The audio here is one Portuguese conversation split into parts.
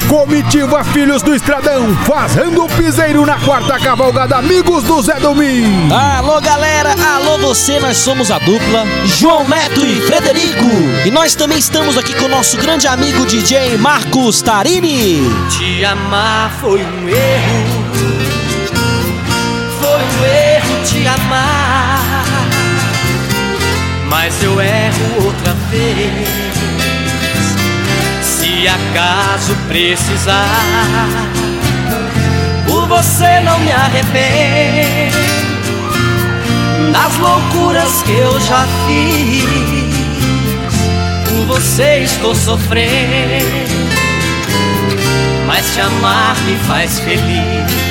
Comitiva Filhos do Estradão, fazendo o piseiro na quarta cavalgada Amigos do Zé Domingos. Alô galera, alô você, nós somos a dupla João Neto e Frederico. E nós também estamos aqui com o nosso grande amigo DJ Marcos Tarini. Te amar foi um erro, te amar, mas eu erro outra vez. Se acaso precisar, por você não me arrependo das loucuras que eu já fiz. Por você estou sofrendo, mas te amar me faz feliz.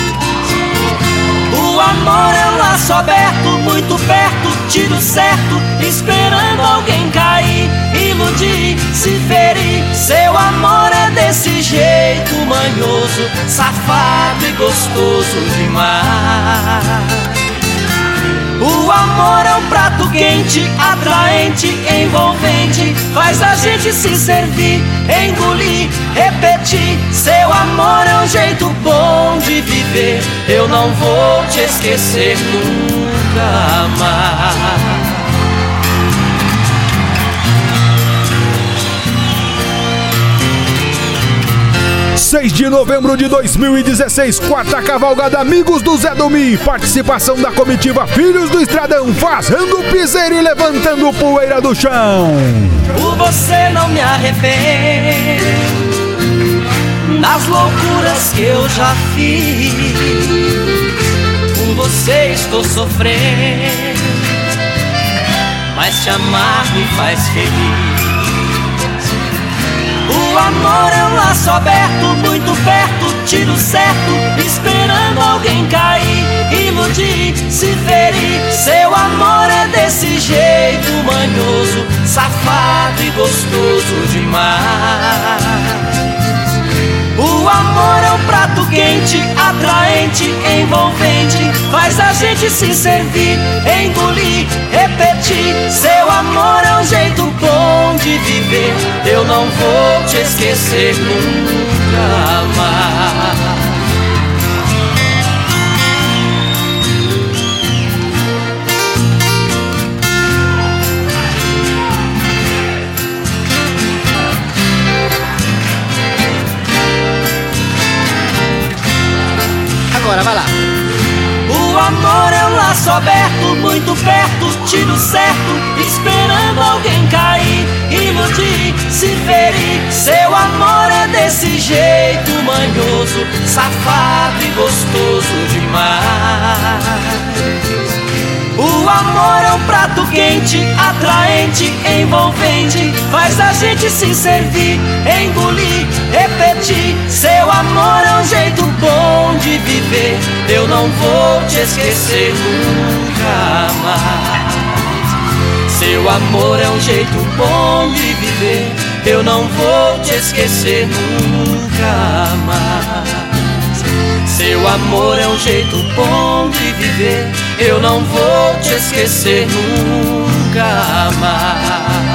O amor é um laço aberto, muito perto, tiro certo, esperando alguém cair, iludir, se ferir. Seu amor é desse jeito manhoso, safado e gostoso demais. O amor é um prato quente, atraente, envolvente, faz a gente se servir, engolir, repetir. Seu amor é um jeito bom de viver, eu não vou te esquecer nunca mais. 6 de novembro de 2016, quarta cavalgada Amigos do Zé Domingos. Participação da comitiva Filhos do Estradão, fazendo piseiro e levantando poeira do chão. Por você não me arrependo das loucuras que eu já fiz. Por você estou sofrendo, mas te amar me faz feliz. O amor é um laço aberto, muito perto, tiro certo, esperando alguém cair, iludir, se ferir. Seu amor é desse jeito manhoso, safado e gostoso demais. O amor é um prato quente, atraente, envolvente, faz a gente se servir, engolir, repetir. Seu amor é um jeito bom de viver, eu não vou te esquecer nunca mais. Agora vai lá. O amor é um laço aberto, muito perto, tiro certo, esperando alguém cair, iludir, se ferir. Seu amor é desse jeito manhoso, safado e gostoso demais. O amor é um prato quente, atraente, envolvente, faz a gente se servir, engolir, repetir. Seu amor é um jeito bom de viver, eu não vou te esquecer nunca mais. Seu amor é um jeito bom de viver, eu não vou te esquecer nunca mais. Seu amor é um jeito bom de viver, eu não vou te esquecer nunca mais.